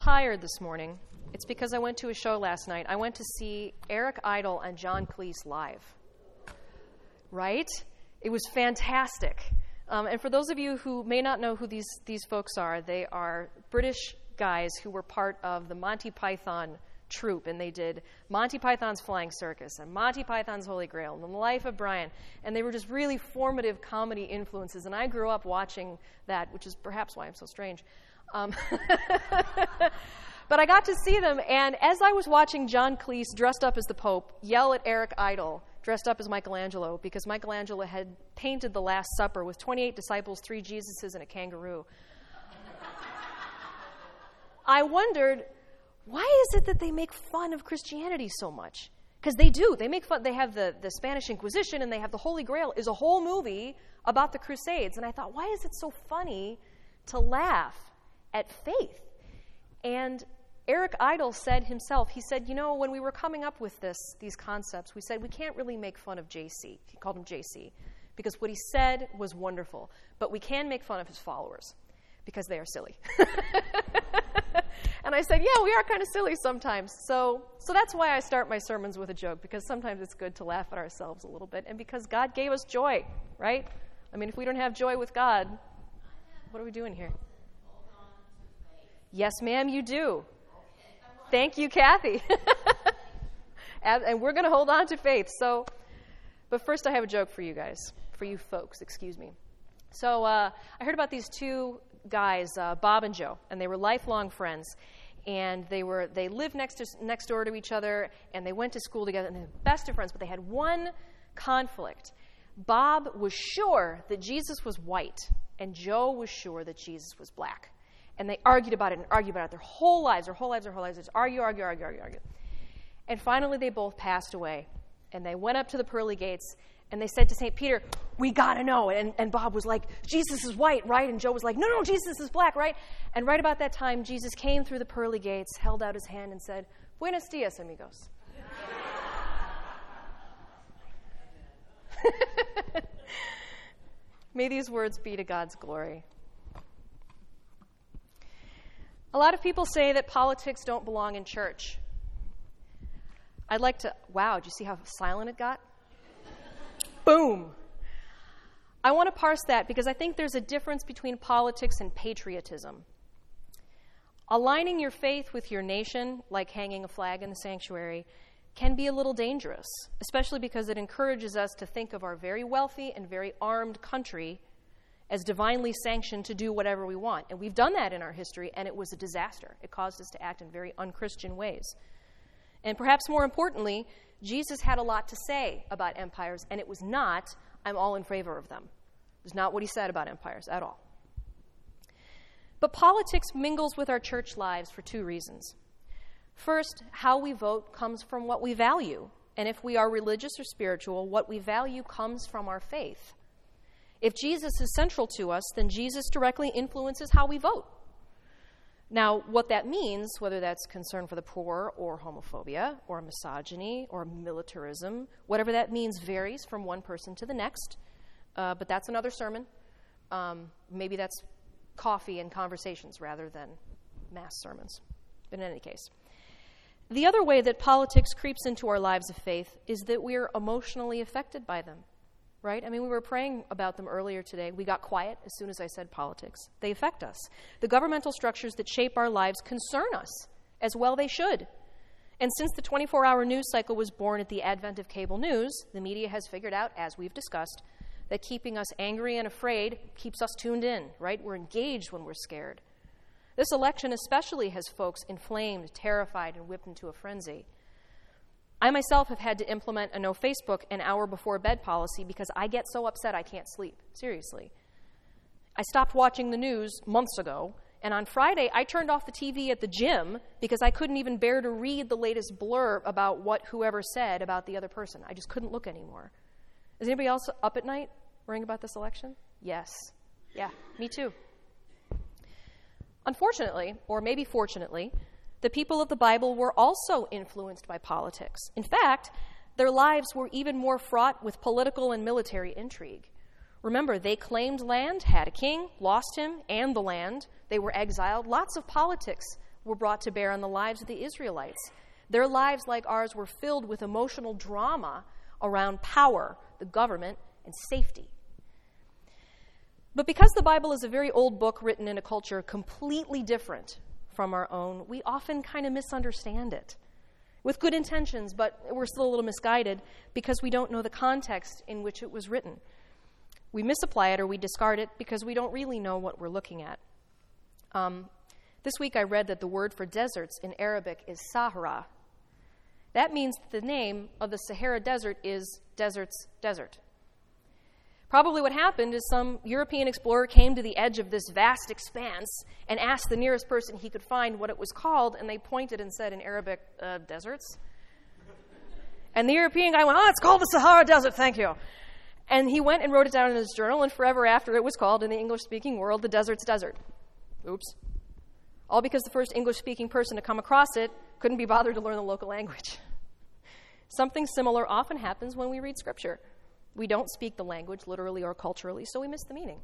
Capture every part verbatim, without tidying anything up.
tired this morning, it's because I went to a show last night. I went to see Eric Idle and John Cleese live. Right? It was fantastic. Um, and for those of you who may not know who these, these folks are, they are British guys who were part of the Monty Python troupe, and they did Monty Python's Flying Circus and Monty Python's Holy Grail and The Life of Brian, and they were just really formative comedy influences, and I grew up watching that, which is perhaps why I'm so strange. Um, but I got to see them, and as I was watching John Cleese dressed up as the Pope yell at Eric Idle dressed up as Michelangelo, because Michelangelo had painted the Last Supper with twenty-eight disciples, three Jesuses, and a kangaroo, I wondered, why is it that they make fun of Christianity so much? Because they do. They make fun. They have the, the Spanish Inquisition, and they have the Holy Grail is a whole movie about the Crusades. And I thought, why is it so funny to laugh at faith? And Eric Idle said himself, he said, you know, when we were coming up with this, these concepts, we said we can't really make fun of J C. He called him J C, because what he said was wonderful. But we can make fun of his followers, because they are silly. And I said, yeah, we are kind of silly sometimes. So so that's why I start my sermons with a joke, because sometimes it's good to laugh at ourselves a little bit, and because God gave us joy, right? I mean, if we don't have joy with God, what are we doing here? Yes, ma'am, you do. Thank you, Kathy. And we're going to hold on to faith. So, but first I have a joke for you guys, for you folks, excuse me. So uh, I heard about these two guys, uh, Bob and Joe, and they were lifelong friends, and they were they lived next to next door to each other, and they went to school together, and they were the best of friends. But they had one conflict. Bob was sure that Jesus was white, and Joe was sure that Jesus was black, and they argued about it and argued about it their whole lives, their whole lives, their whole lives. They just argue, argue, argue, argue, argue, and finally they both passed away, and they went up to the pearly gates. And they said to Saint Peter, we got to know. And, and Bob was like, Jesus is white, right? And Joe was like, no, no, Jesus is black, right? And right about that time, Jesus came through the pearly gates, held out his hand, and said, Buenos dias, amigos. May these words be to God's glory. A lot of people say that politics don't belong in church. I'd like to, wow, did you see how silent it got? Boom. I want to parse that because I think there's a difference between politics and patriotism. Aligning your faith with your nation, like hanging a flag in the sanctuary, can be a little dangerous, especially because it encourages us to think of our very wealthy and very armed country as divinely sanctioned to do whatever we want. And we've done that in our history, and it was a disaster. It caused us to act in very unchristian ways. And perhaps more importantly, Jesus had a lot to say about empires, and it was not, I'm all in favor of them. It was not what he said about empires at all. But politics mingles with our church lives for two reasons. First, how we vote comes from what we value. And if we are religious or spiritual, what we value comes from our faith. If Jesus is central to us, then Jesus directly influences how we vote. Now, what that means, whether that's concern for the poor or homophobia or misogyny or militarism, whatever that means varies from one person to the next. Uh, but that's another sermon. Um, maybe that's coffee and conversations rather than mass sermons. But in any case. The other way that politics creeps into our lives of faith is that we're emotionally affected by them. Right? I mean, we were praying about them earlier today. We got quiet as soon as I said politics. They affect us. The governmental structures that shape our lives concern us, as well they should. And since the twenty-four hour news cycle was born at the advent of cable news, the media has figured out, as we've discussed, that keeping us angry and afraid keeps us tuned in, right? We're engaged when we're scared. This election especially has folks inflamed, terrified, and whipped into a frenzy. I myself have had to implement a no Facebook an hour before bed policy because I get so upset I can't sleep. Seriously. I stopped watching the news months ago, and on Friday I turned off the T V at the gym because I couldn't even bear to read the latest blurb about what whoever said about the other person. I just couldn't look anymore. Is anybody else up at night worrying about this election? Yes. Yeah, me too. Unfortunately, or maybe fortunately, the people of the Bible were also influenced by politics. In fact, their lives were even more fraught with political and military intrigue. Remember, they claimed land, had a king, lost him and the land. They were exiled. Lots of politics were brought to bear on the lives of the Israelites. Their lives, like ours, were filled with emotional drama around power, the government, and safety. But because the Bible is a very old book written in a culture completely different from our own, we often kind of misunderstand it. With good intentions, but we're still a little misguided because we don't know the context in which it was written. We misapply it or we discard it because we don't really know what we're looking at. Um, this week I read that the word for deserts in Arabic is Sahara. That means that the name of the Sahara Desert is Desert's Desert. Probably what happened is some European explorer came to the edge of this vast expanse and asked the nearest person he could find what it was called, and they pointed and said in Arabic, uh, deserts. And the European guy went, oh, it's called the Sahara Desert, thank you. And he went and wrote it down in his journal, and forever after it was called in the English-speaking world, the desert's desert. Oops. All because the first English-speaking person to come across it couldn't be bothered to learn the local language. Something similar often happens when we read Scripture. We don't speak the language, literally or culturally, so we miss the meaning.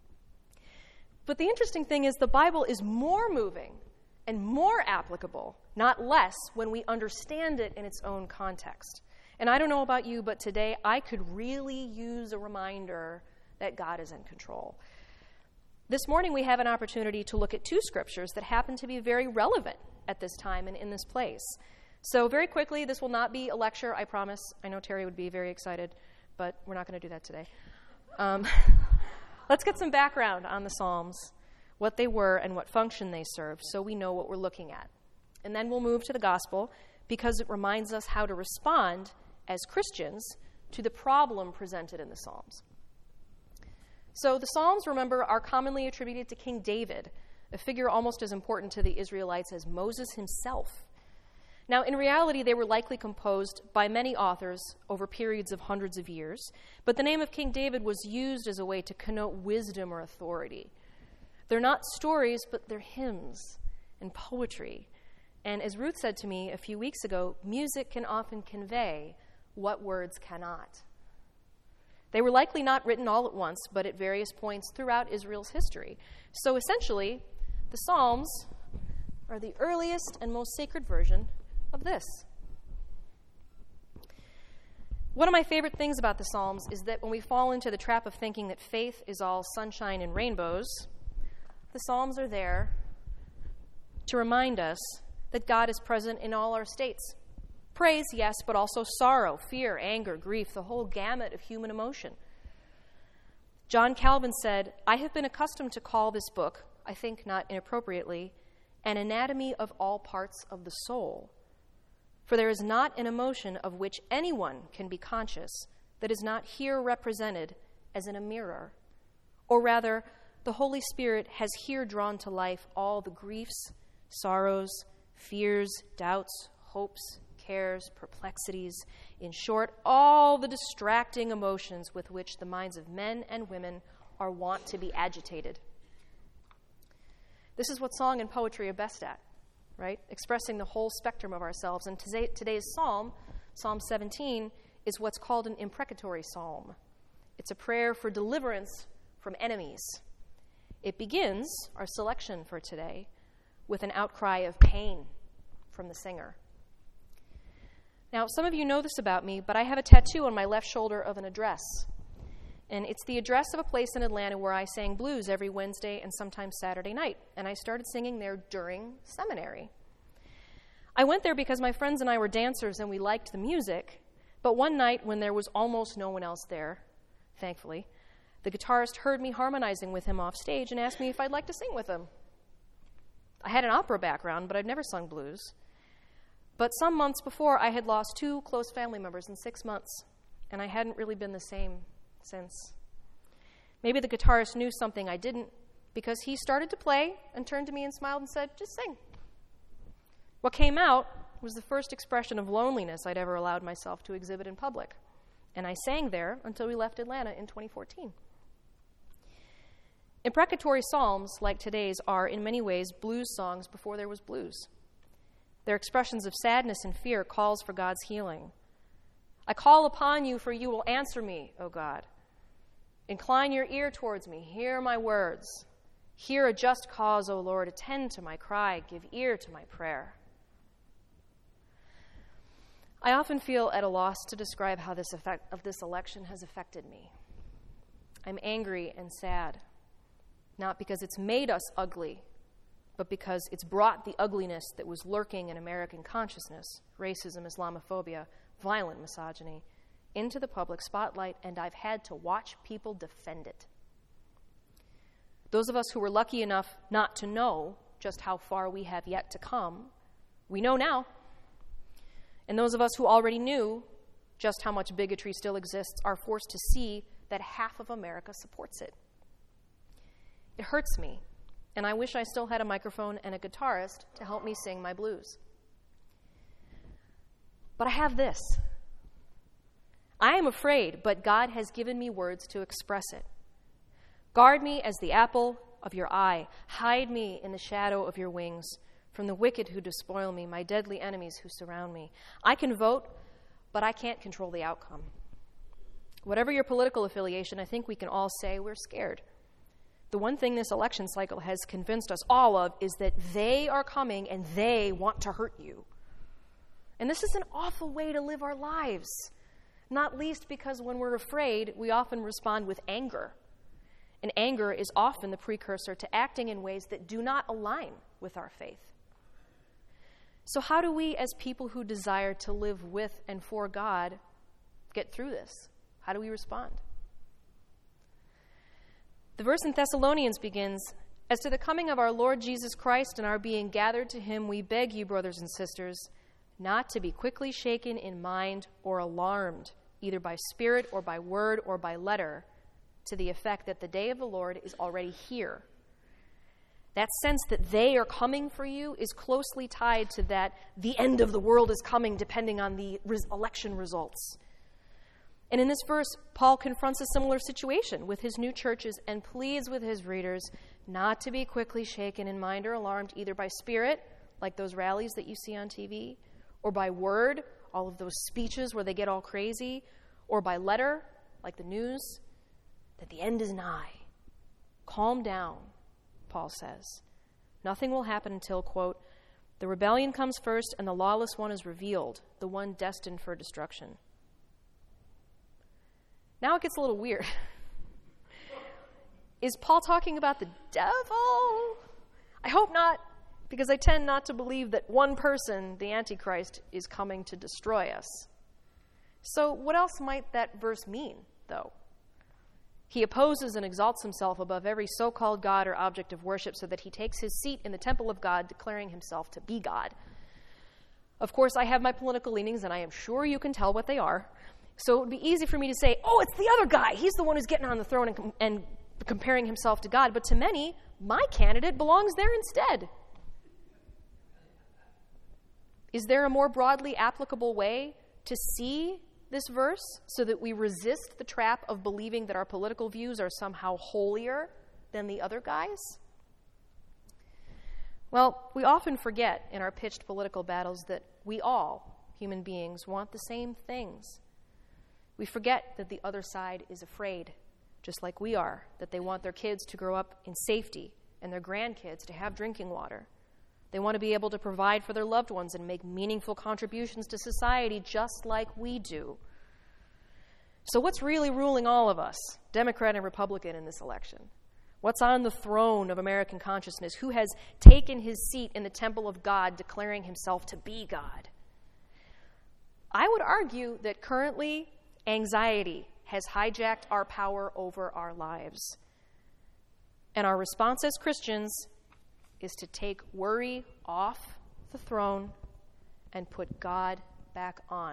But the interesting thing is the Bible is more moving and more applicable, not less, when we understand it in its own context. And I don't know about you, but today I could really use a reminder that God is in control. This morning we have an opportunity to look at two scriptures that happen to be very relevant at this time and in this place. So very quickly, this will not be a lecture, I promise. I know Terry would be very excited, but we're not going to do that today. Um, let's get some background on the Psalms, what they were and what function they served, so we know what we're looking at. And then we'll move to the gospel because it reminds us how to respond as Christians to the problem presented in the Psalms. So the Psalms, remember, are commonly attributed to King David, a figure almost as important to the Israelites as Moses himself. Now, in reality, they were likely composed by many authors over periods of hundreds of years, but the name of King David was used as a way to connote wisdom or authority. They're not stories, but they're hymns and poetry. And as Ruth said to me a few weeks ago, music can often convey what words cannot. They were likely not written all at once, but at various points throughout Israel's history. So essentially, the Psalms are the earliest and most sacred version of this. One of my favorite things about the Psalms is that when we fall into the trap of thinking that faith is all sunshine and rainbows, the Psalms are there to remind us that God is present in all our states. Praise, yes, but also sorrow, fear, anger, grief, the whole gamut of human emotion. John Calvin said, I have been accustomed to call this book, I think not inappropriately, an anatomy of all parts of the soul. For there is not an emotion of which anyone can be conscious that is not here represented as in a mirror. Or rather, the Holy Spirit has here drawn to life all the griefs, sorrows, fears, doubts, hopes, cares, perplexities, in short, all the distracting emotions with which the minds of men and women are wont to be agitated. This is what song and poetry are best at, right? Expressing the whole spectrum of ourselves. And today, today's psalm, Psalm seventeen, is what's called an imprecatory psalm. It's a prayer for deliverance from enemies. It begins, our selection for today, with an outcry of pain from the singer. Now, some of you know this about me, but I have a tattoo on my left shoulder of an address. And it's the address of a place in Atlanta where I sang blues every Wednesday and sometimes Saturday night. And I started singing there during seminary. I went there because my friends and I were dancers and we liked the music. But one night when there was almost no one else there, thankfully, the guitarist heard me harmonizing with him off stage and asked me if I'd like to sing with him. I had an opera background, but I'd never sung blues. But some months before, I had lost two close family members in six months, and I hadn't really been the same since. Maybe the guitarist knew something I didn't, because he started to play and turned to me and smiled and said, just sing. What came out was the first expression of loneliness I'd ever allowed myself to exhibit in public, and I sang there until we left Atlanta in twenty fourteen. Imprecatory psalms, like today's, are in many ways blues songs before there was blues. Their expressions of sadness and fear calls for God's healing. I call upon you, for you will answer me, O God. Incline your ear towards me. Hear my words. Hear a just cause, O Lord. Attend to my cry. Give ear to my prayer. I often feel at a loss to describe how this effect of this election has affected me. I'm angry and sad, not because it's made us ugly, but because it's brought the ugliness that was lurking in American consciousness, racism, Islamophobia, violent misogyny, into the public spotlight, and I've had to watch people defend it. Those of us who were lucky enough not to know just how far we have yet to come, we know now. And those of us who already knew just how much bigotry still exists are forced to see that half of America supports it. It hurts me, and I wish I still had a microphone and a guitarist to help me sing my blues. But I have this. I am afraid, but God has given me words to express it. Guard me as the apple of your eye. Hide me in the shadow of your wings from the wicked who despoil me, my deadly enemies who surround me. I can vote, but I can't control the outcome. Whatever your political affiliation, I think we can all say we're scared. The one thing this election cycle has convinced us all of is that they are coming and they want to hurt you. And this is an awful way to live our lives, not least because when we're afraid, we often respond with anger. And anger is often the precursor to acting in ways that do not align with our faith. So how do we, as people who desire to live with and for God, get through this? How do we respond? The verse in Thessalonians begins, "As to the coming of our Lord Jesus Christ and our being gathered to him, we beg you, brothers and sisters, not to be quickly shaken in mind or alarmed, either by spirit or by word or by letter, to the effect that the day of the Lord is already here." That sense that they are coming for you is closely tied to that the end of the world is coming, depending on the res- election results. And in this verse, Paul confronts a similar situation with his new churches and pleads with his readers not to be quickly shaken in mind or alarmed either by spirit, like those rallies that you see on T V, or by word, all of those speeches where they get all crazy, or by letter, like the news, that the end is nigh. Calm down, Paul says. Nothing will happen until, quote, "the rebellion comes first and the lawless one is revealed, the one destined for destruction." Now it gets a little weird. Is Paul talking about the devil? I hope not, because I tend not to believe that one person, the Antichrist, is coming to destroy us. So what else might that verse mean, though? He opposes and exalts himself above every so-called God or object of worship so that he takes his seat in the temple of God, declaring himself to be God. Of course, I have my political leanings, and I am sure you can tell what they are. So it would be easy for me to say, oh, it's the other guy. He's the one who's getting on the throne and, com- and comparing himself to God. But to many, my candidate belongs there instead. Is there a more broadly applicable way to see this verse so that we resist the trap of believing that our political views are somehow holier than the other guys? Well, we often forget in our pitched political battles that we all, human beings, want the same things. We forget that the other side is afraid, just like we are, that they want their kids to grow up in safety and their grandkids to have drinking water. They want to be able to provide for their loved ones and make meaningful contributions to society just like we do. So what's really ruling all of us, Democrat and Republican, in this election? What's on the throne of American consciousness? Who has taken his seat in the temple of God, declaring himself to be God? I would argue that currently anxiety has hijacked our power over our lives. And our response as Christians is to take worry off the throne and put God back on.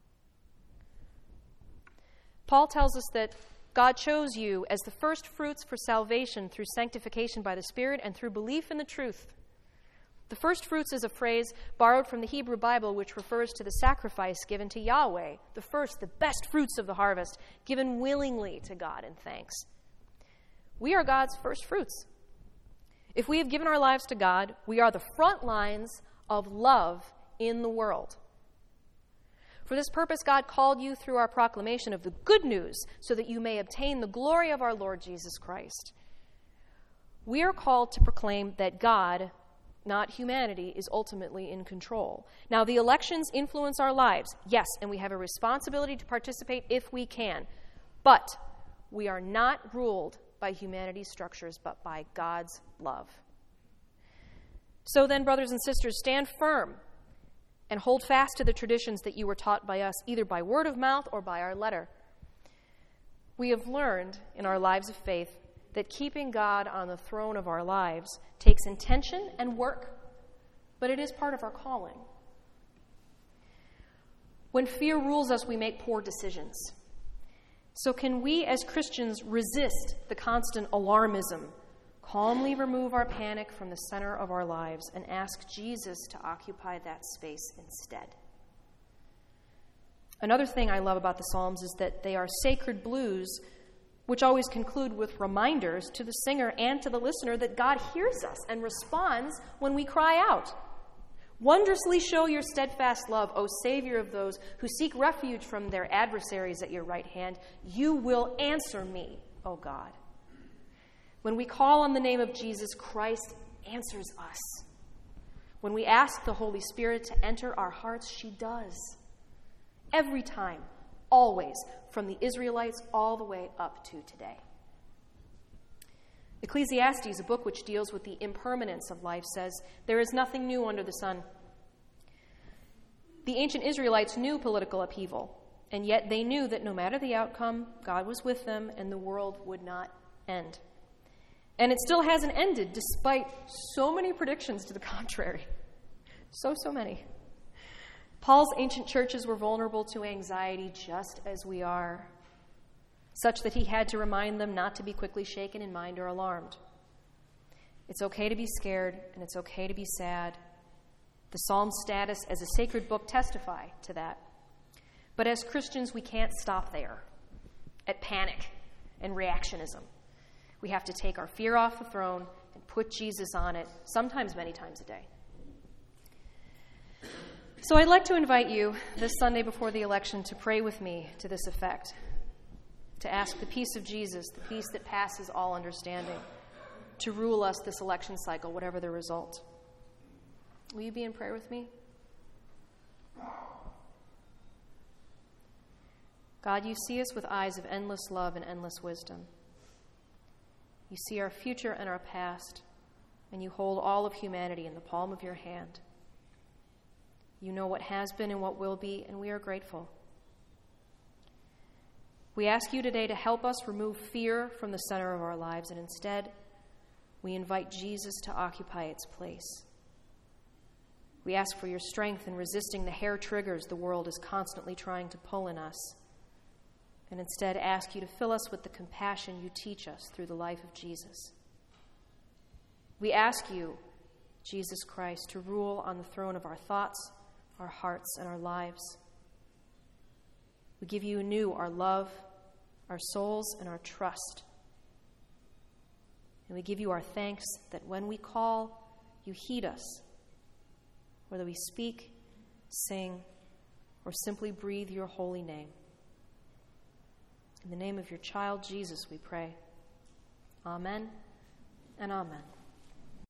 Paul tells us that God chose you as the first fruits for salvation through sanctification by the Spirit and through belief in the truth. The first fruits is a phrase borrowed from the Hebrew Bible, which refers to the sacrifice given to Yahweh, the first, the best fruits of the harvest, given willingly to God in thanks. We are God's first fruits. If we have given our lives to God, we are the front lines of love in the world. For this purpose, God called you through our proclamation of the good news so that you may obtain the glory of our Lord Jesus Christ. We are called to proclaim that God, not humanity, is ultimately in control. Now, the elections influence our lives, yes, and we have a responsibility to participate if we can. But we are not ruled by humanity's structures, but by God's love. So then, brothers and sisters, stand firm and hold fast to the traditions that you were taught by us, either by word of mouth or by our letter. We have learned in our lives of faith that keeping God on the throne of our lives takes intention and work, but it is part of our calling. When fear rules us, we make poor decisions. So can we as Christians resist the constant alarmism, calmly remove our panic from the center of our lives, and ask Jesus to occupy that space instead? Another thing I love about the Psalms is that they are sacred blues, which always conclude with reminders to the singer and to the listener that God hears us and responds when we cry out. Wondrously show your steadfast love, O Savior of those who seek refuge from their adversaries at your right hand. You will answer me, O God. When we call on the name of Jesus, Christ answers us. When we ask the Holy Spirit to enter our hearts, she does. Every time, always, from the Israelites all the way up to today. Ecclesiastes, a book which deals with the impermanence of life, says, "There is nothing new under the sun." The ancient Israelites knew political upheaval, and yet they knew that no matter the outcome, God was with them and the world would not end. And it still hasn't ended, despite so many predictions to the contrary. So, so many. Paul's ancient churches were vulnerable to anxiety just as we are, such that he had to remind them not to be quickly shaken in mind or alarmed. It's okay to be scared, and it's okay to be sad. The Psalm's status as a sacred book testify to that. But as Christians, we can't stop there, at panic and reactionism. We have to take our fear off the throne and put Jesus on it, sometimes many times a day. So I'd like to invite you this Sunday before the election to pray with me to this effect, to ask the peace of Jesus, the peace that passes all understanding, to rule us this election cycle, whatever the result. Will you be in prayer with me? God, you see us with eyes of endless love and endless wisdom. You see our future and our past, and you hold all of humanity in the palm of your hand. You know what has been and what will be, and we are grateful. We ask you today to help us remove fear from the center of our lives, and instead, we invite Jesus to occupy its place. We ask for your strength in resisting the hair triggers the world is constantly trying to pull in us, and instead ask you to fill us with the compassion you teach us through the life of Jesus. We ask you, Jesus Christ, to rule on the throne of our thoughts, our hearts, and our lives. We give you anew our love, our souls, and our trust. And we give you our thanks that when we call, you heed us, whether we speak, sing, or simply breathe your holy name. In the name of your child, Jesus, we pray. Amen and amen.